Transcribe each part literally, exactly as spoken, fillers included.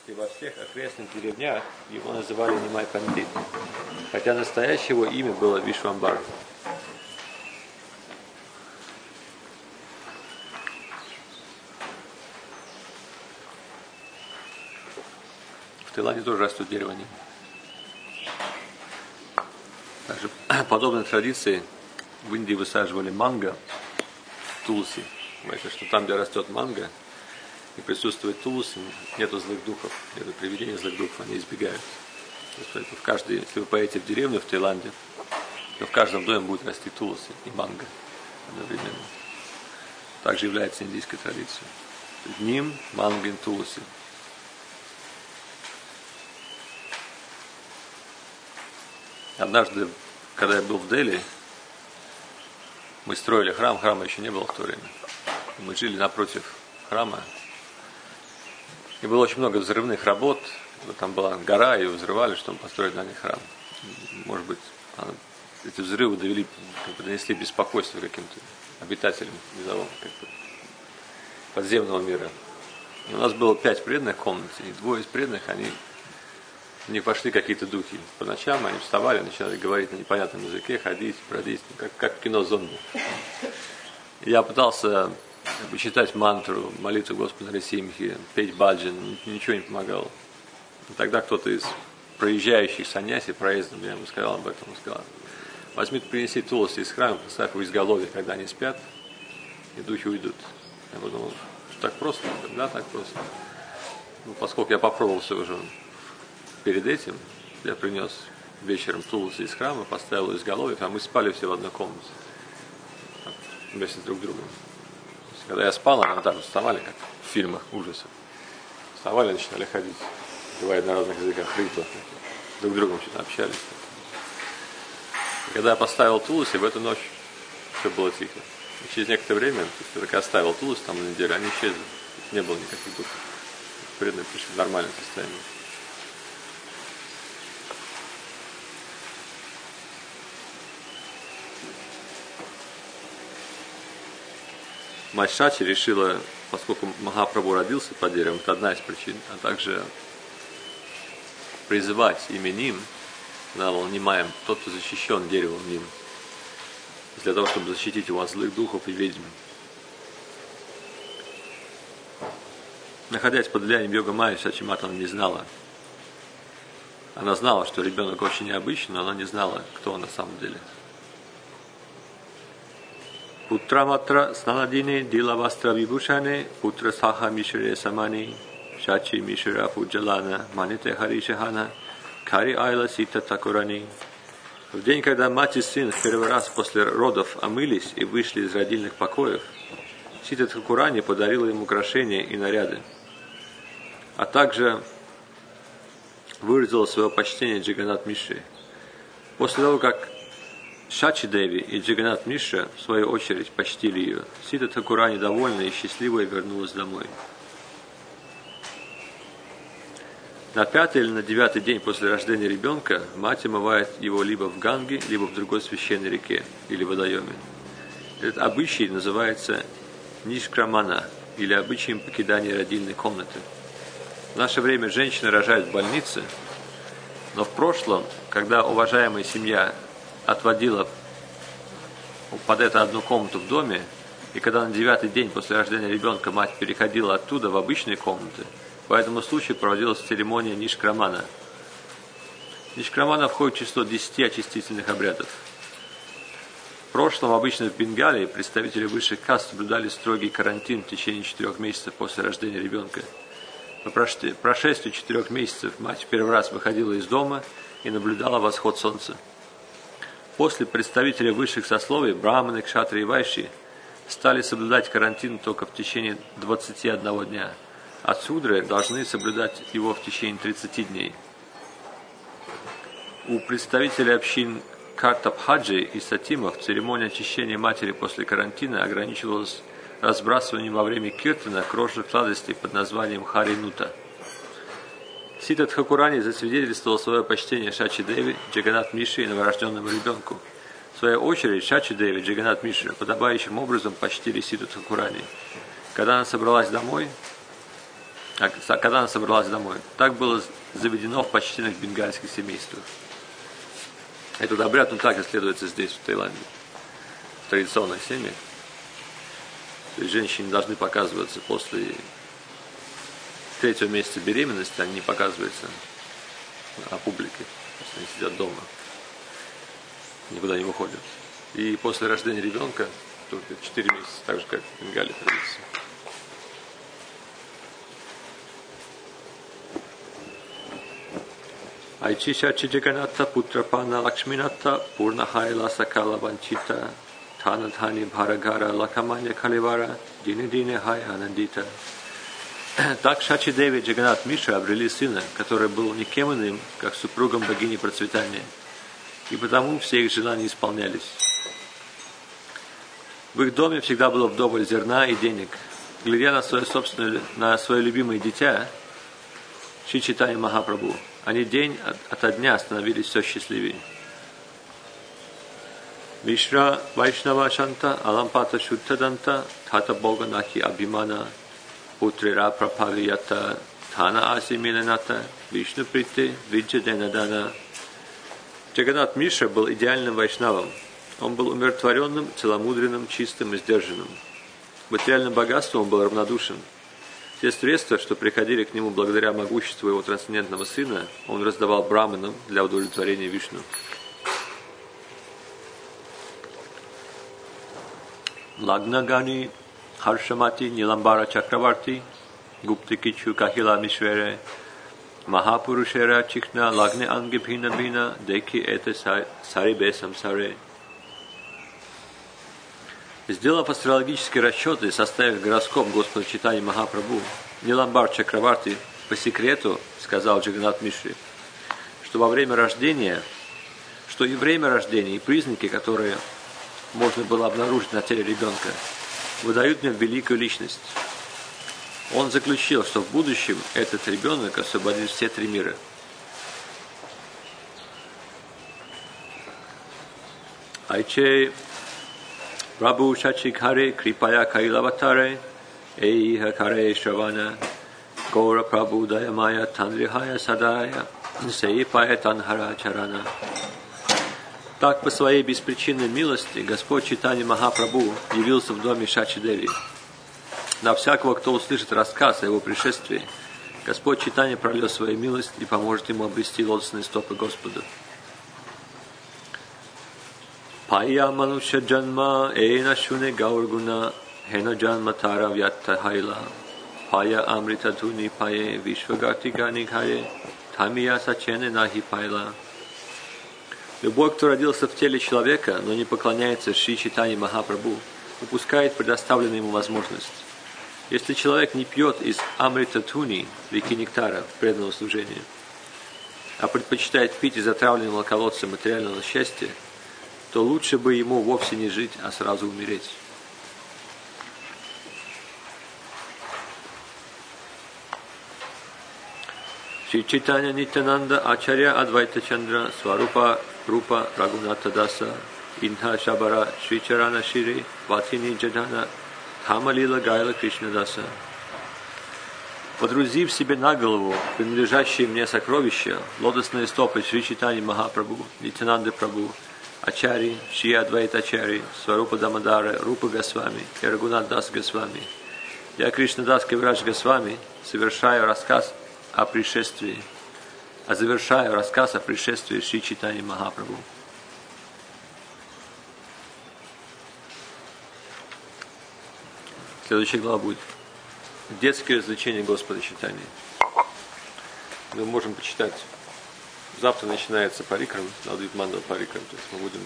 и во всех окрестных деревнях его называли Нимай Пандит, хотя настоящее его имя было Вишвамбар. В Таиланде тоже растут дерева. Также подобной традиции в Индии высаживали манго, тулси. Понимаете, что там, где растет манго и присутствует тулси, нету злых духов, нету привидений злых духов, они избегают. То есть, в каждой, если вы поедете в деревню в Таиланде, то в каждом доме будет расти тулси и манго одновременно. Также является индийской традицией. Ним, манго и тулси. Однажды, когда я был в Дели, мы строили храм, храма еще не было в то время. Мы жили напротив храма. И было очень много взрывных работ. Там была гора, ее взрывали, чтобы построить на ней храм. Может быть, эти взрывы довели, как бы донесли беспокойство каким-то обитателям низового, как бы, подземного мира. И у нас было пять преданных в комнате, и двое из преданных, они в них пошли какие-то духи. По ночам они вставали, начинали говорить на непонятном языке, ходить, бродить, как, как в кино зомби. Я пытался как бы, читать мантру, молитву Господа Нарисимхи, петь баджан, ничего не помогало. И тогда кто-то из проезжающих саньяси проездом, я ему сказал об этом, он сказал: возьми, принеси тулси из храма, поставь в изголовье, когда они спят, и духи уйдут. Я подумал, что так просто? Да, так просто. Ну, поскольку я попробовал все уже перед этим, я принес вечером тулси из храма, поставил из изголовье, а мы спали все в одной комнате, вместе друг с другом. Когда я спал, они там вставали, как в фильмах ужасов. Вставали, начинали ходить, говорить на разных языках, ритмах, друг с другом что-то общались. И когда я поставил тулси, в эту ночь все было тихо. И через некоторое время, то есть, я оставил тулси там на неделю, они исчезли. Не было никаких духов. Преданные пришли в нормальное состояние. Мать Шачи решила, поскольку Махапрабху родился под деревом, это одна из причин, а также призывать имя Ним, Нимаем, тот, кто защищен деревом Ним, для того, чтобы защитить его от злых духов и ведьм. Находясь под влиянием йога Майи, Шачи Мата не знала. Она знала, что ребенок очень необычный, но она не знала, кто он на самом деле. Путра матра снанадини дила вастра вибушане, путра саха мишре самани, шачи мишра пуджалана, маните харишахана, кари айла сита такурани. В день, когда мать и сын в первый раз после родов омылись и вышли из родильных покоев, Сита Такурани подарила им украшения и наряды, а также выразила свое почтение Джаганат Мишре. После того, как Шачи Деви и Джаганат Мишра, в свою очередь, почтили ее, Сита Такурани, довольная и счастливая, вернулась домой. На пятый или на девятый день после рождения ребенка мать омывает его либо в Ганге, либо в другой священной реке или водоеме. Этот обычай называется нишкрамана, или обычаем покидания родильной комнаты. В наше время женщины рожают в больнице, но в прошлом, когда уважаемая семья отводила под это одну комнату в доме, и когда на девятый день после рождения ребенка мать переходила оттуда в обычные комнаты, по этому случаю проводилась церемония нишкрамана. Нишкрамана входит в число десяти очистительных обрядов. В прошлом, обычно в Бенгалии, представители высших каст соблюдали строгий карантин в течение четырех месяцев после рождения ребенка. По прошествии четырех месяцев мать в первый раз выходила из дома и наблюдала восход солнца. После представители высших сословий, браманы, кшатры и вайши, стали соблюдать карантин только в течение двадцати одного дня, а судры должны соблюдать его в течение тридцати дней. У представителей общин Картабхаджи и Сатимов церемония очищения матери после карантина ограничивалась разбрасыванием во время киртана крошек сладостей под названием Харинута. Сита Тхакурани засвидетельствовал свое почтение Шачи Деви, Джаганат Мишре и новорожденному ребенку. В свою очередь Шачи Деви, Джаганат Мишре подобающим образом почтили Ситу Тхакурани. Когда она собралась домой, а когда она собралась домой. Так было заведено в почтенных бенгальских семействах. Этот обряд, ну так исследуется здесь, в Таиланде, в традиционных семьях. То есть женщины должны показываться после третьего месяца беременности, они не показываются на публике, они сидят дома, никуда не выходят. И после рождения ребенка, только четыре месяца, так же, как в Бенгалии традиция. Айчиша Чиджаганатта Путрапана Лакшминатта Пурнахайла Сакала Ванчита Танатхани Бхарагара Лакаманья Каливара Дини Дини Хай Анандита. Так Шачи Деви и Джаганат Миша обрели сына, который был никем иным, как супругом богини процветания, и потому все их желания исполнялись. В их доме всегда было вдоволь зерна и денег. Глядя на свое собственное, на свое любимое дитя, Шри Чайтанья Махапрабху, они день ото дня становились все счастливее. Мишра Вайшнава Шанта Алампата Шуттаданта Тата Боганахи Абхимана Путрира Прапавията Тана Асимилената Вишну Прити Виджаденадана. Джаганат Миша был идеальным вайшнавом. Он был умиротворенным, целомудренным, чистым и сдержанным. В материальном богатстве он был равнодушен. Те средства, что приходили к нему благодаря могуществу его трансцендентного сына, он раздавал браманам для удовлетворения Вишну. Лагнагани Харшамати Ниламбара Чакраварти Гуптикичу Кахила Мишвере Махапурушера Чикна Лагне Анги Бхина Бхина Деки Эте Сарибе Самсаре. Сделав астрологические расчеты и составив гороскоп Господа Чайтаньи Махапрабху, Ниламбар Чакраварти по секрету сказал Джаганат Мишре, что во время рождения, что и время рождения, и признаки, которые можно было обнаружить на теле ребенка, выдают мне великую личность. Он заключил, что в будущем этот ребенок освободит все три мира. Айче Прабhu Шачикаре Крипая Кайлаватаре Эйха Каре Шравана Гора Прабhu Даямая Танрихая Садая Сейпая Танхара Чарана. Так по своей беспричинной милости Господь Чайтанья Махапрабху явился в доме Шачи Деви. На всякого, кто услышит рассказ о его пришествии, Господь Чайтанья прольет свою милость и поможет ему обрести лотосные стопы Господа. Пая мануша джанма эйна шуне гаургуна хена джанма тара вятта хайла пая амрита дуни пае вишвагати гани хае тамия сачене нахи пайла. Любой, кто родился в теле человека, но не поклоняется Шри Чайтанье Махапрабху, упускает предоставленную ему возможность. Если человек не пьет из амрита туни, реки нектара, в преданном служении, а предпочитает пить из отравленного колодца материального счастья, то лучше бы ему вовсе не жить, а сразу умереть. Шри Чайтанья Нитянанда Ачарья Адвайта Чандра Сварупа Рупа Рагуната Даса Инха Шабара Шри Чарана Шири Ватини Джадана Хамалила Гайла Кришна Даса. Подрузив себе на голову принадлежащие мне сокровища, лотосные стопы Шри Чайтаньи Махапрабху, Нитянанды Прабху, Ачари, Шри Адвайта Ачари, Сварупа Дамадара, Рупа Госвами и Рагунат Дас Госвами, я, Кришна Дас Кавирадж Госвами, совершаю рассказ о пришествии, а завершаю рассказ о пришествии Шри Чайтаньи Махапрабху. Следующая глава будет детские развлечения Господа Чайтаньи. Мы можем почитать. Завтра начинается парикрам, Навадвипа Мандала парикрам, то есть мы будем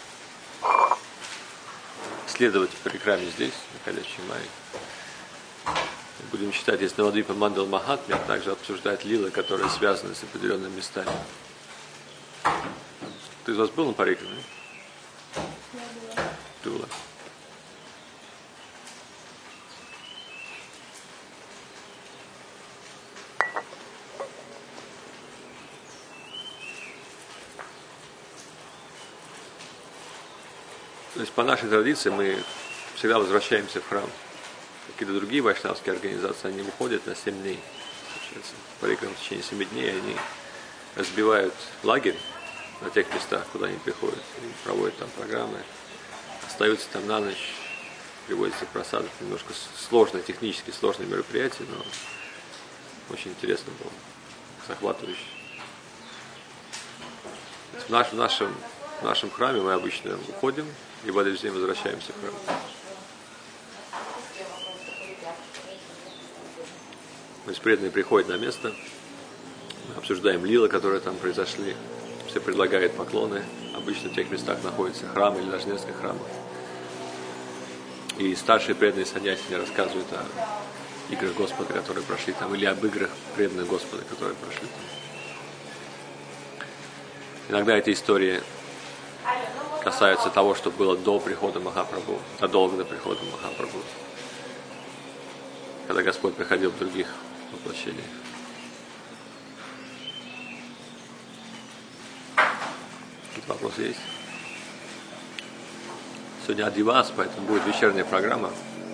следовать парикраме здесь, на Калящей Майе. Будем читать из Навадвипа Мандала Махатмья, а также обсуждать лилы, которые связаны с определенными местами. Ты из вас был на парикраме? Ты была. То есть по нашей традиции мы всегда возвращаемся в храм. Какие-то другие вайшнавские организации, они уходят на семь дней. совершается парикрам в течение семи дней, они разбивают лагерь на тех местах, куда они приходят, и проводят там программы, остаются там на ночь, приводятся в просад. Это немножко сложное, технически сложное мероприятие, но очень интересно было, захватывающе. В, наш, в, нашем, в нашем храме мы обычно уходим и в этот же день возвращаемся в храм. То есть преданные приходят на место, мы обсуждаем лилы, которые там произошли, все предлагают поклоны. Обычно в тех местах находится храм или даже несколько храмов. И старшие преданные саньясини рассказывают о играх Господа, которые прошли там, или об играх преданных Господа, которые прошли там. Иногда эти истории касаются того, что было до прихода Махапрабху, задолго до прихода Махапрабху, когда Господь приходил в других воплощениях. Какие-то вопросы есть? Сегодня Адивас, поэтому будет вечерняя программа.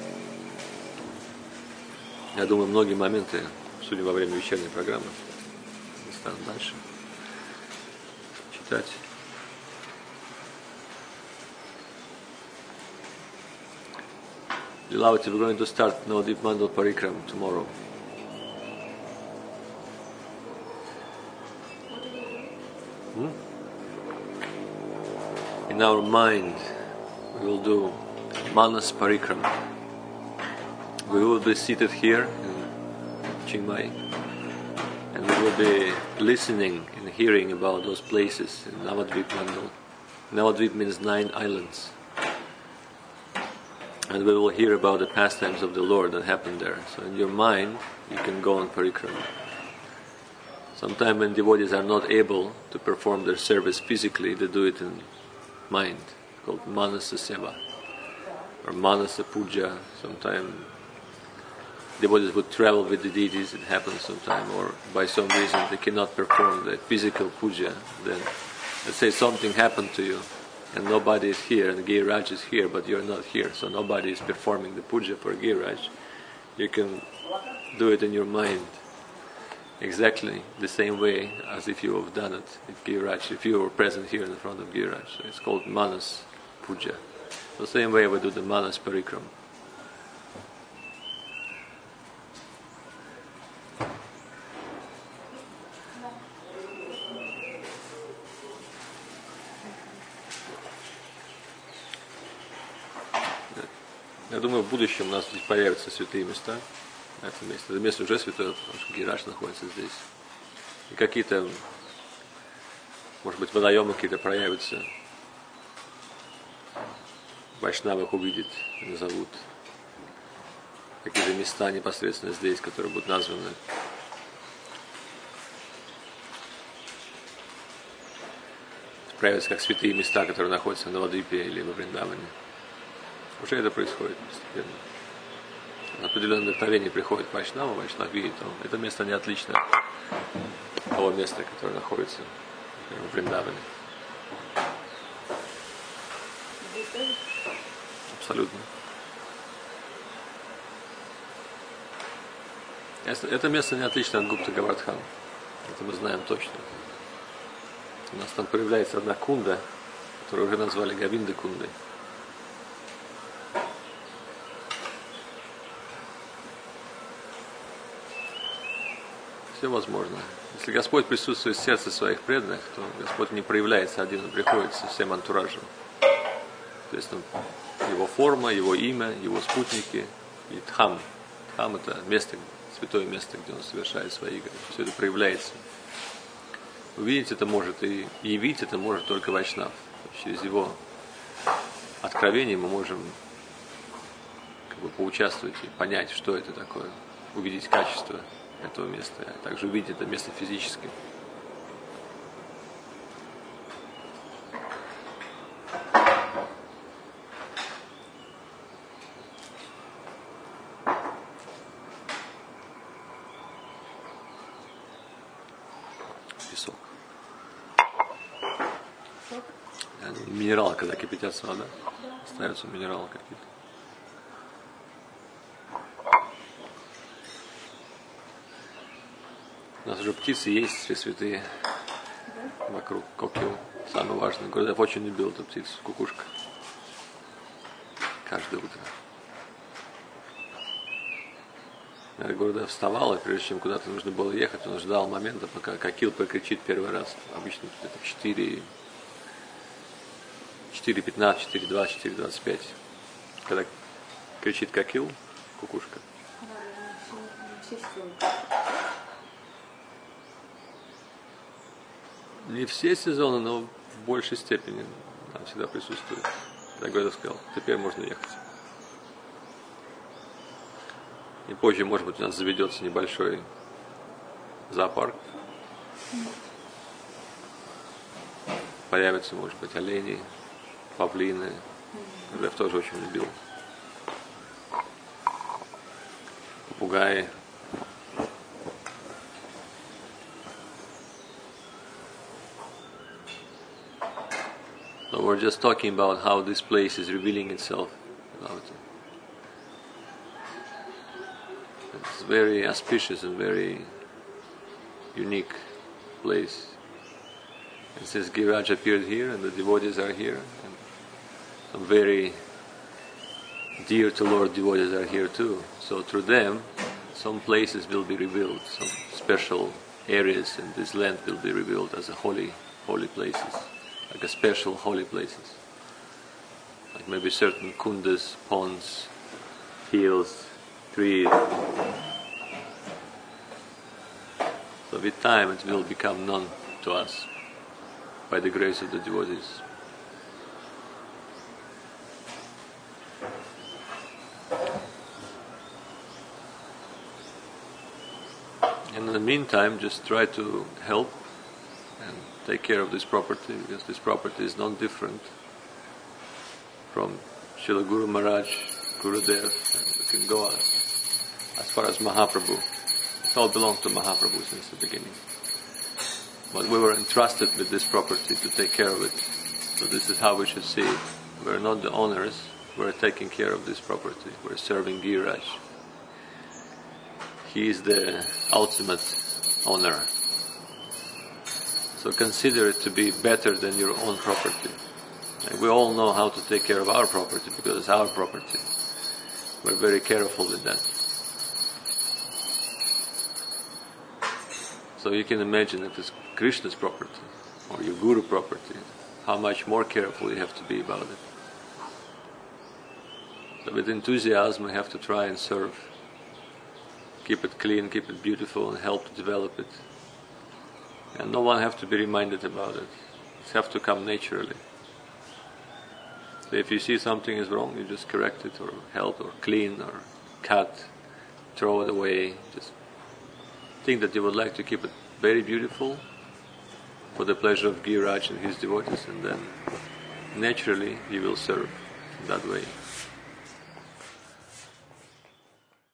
Я думаю, многие моменты обсудим во время вечерней программы. Станем дальше читать. Lilavati, we're going to start Navadvip Mandal Parikram tomorrow. Hmm? In our mind, we will do Manas Parikram. We will be seated here in Chiang Mai, and we will be listening and hearing about those places in Navadvip Mandal. Navadvip means nine islands. And we will hear about the pastimes of the Lord that happened there. So in your mind, you can go on Parikrama. Sometimes when devotees are not able to perform their service physically, they do it in mind, called Manasa Seva or Manasa Puja. Sometimes devotees would travel with the deities, it happens sometime, or by some reason they cannot perform the physical puja. Then, let's say something happened to you, and nobody is here, and Giriraj is here, but you're not here, so nobody is performing the puja for Giriraj. You can do it in your mind, exactly the same way as if you have done it with Giriraj, if you were present here in front of Giriraj. So it's called Manas Puja. The same way we do the Manas Parikram. Я думаю, в будущем у нас здесь появятся святые места на этом месте. Это место уже святое, потому что Гиriraj находится здесь. И какие-то, может быть, водоемы какие-то проявятся. Вайшнавы их увидят, назовут. Какие-то места непосредственно здесь, которые будут названы. Проявятся как святые места, которые находятся на Навадвипе или во Вриндаване. Уже это происходит постепенно. Определенное вдохновение приходит к Вайшнаву, Вайшнав видит, что это место не отлично от того места, которое находится, например, в Вриндаване. Абсолютно. Это место не отлично от Гупта Гавардхан. Это мы знаем точно. У нас там появляется одна кунда, которую уже назвали Гавинда Кундой. Все возможно. Если Господь присутствует в сердце своих преданных, то Господь не проявляется один, он приходит со всем антуражем. То есть там, его форма, его имя, его спутники и Дхам. Дхам — это место, святое место, где он совершает свои игры. Все это проявляется. Увидеть это может и явить это может только Вайшнав. Через его откровение мы можем как бы поучаствовать и понять, что это такое, увидеть качество этого места, а также увидеть это место физически. Песок. Минералы, когда кипятятся вода, ставятся минералы какие-то. У нас уже птицы есть, все святые. Вокруг Кокио. Самое важное. Гурдев очень любил эту птицу, кукушка. Каждое утро. Гурдев вставал, и прежде чем куда-то нужно было ехать, он ждал момента, пока Кокил прокричит первый раз. Обычно это четыре, четыре пятнадцать, четыре двадцать, четыре двадцать пять. Когда кричит Кокил, кукушка. Не все сезоны, но в большей степени она всегда присутствует. Я Гурдев сказал, теперь можно ехать. И позже, может быть, у нас заведется небольшой зоопарк. Появятся, может быть, олени, павлины. Гурдев тоже очень любил. Попугаи. So we're just talking about how this place is revealing itself. It's very auspicious and very unique place. It says Giriraj appeared here and the devotees are here. And some very dear to Lord devotees are here too. So through them, some places will be revealed, some special areas in this land will be revealed as a holy, holy places. Like a special holy places, like maybe certain kundas, ponds, hills, trees. So with time it will become known to us by the grace of the devotees. And in the meantime, just try to help and take care of this property, because this property is not different from Srila Guru Maharaj, Gurudev, and we can go as, as far as Mahaprabhu. It all belonged to Mahaprabhu since the beginning. But we were entrusted with this property to take care of it. So this is how we should see it. We're not the owners, we're taking care of this property. We're serving Giriraj. He is the ultimate owner. So consider it to be better than your own property. Like we all know how to take care of our property because it's our property. We're very careful with that. So you can imagine if it's Krishna's property or your Guru property, how much more careful you have to be about it. So with enthusiasm we have to try and serve. Keep it clean, keep it beautiful and help to develop it. And no one have to be reminded about it. It have to come naturally. So if you see something is wrong, you just correct it or help or clean or cut, throw it away. Just think that you would like to keep it very beautiful for the pleasure of Giriraj and his devotees, and then naturally you will serve in that way.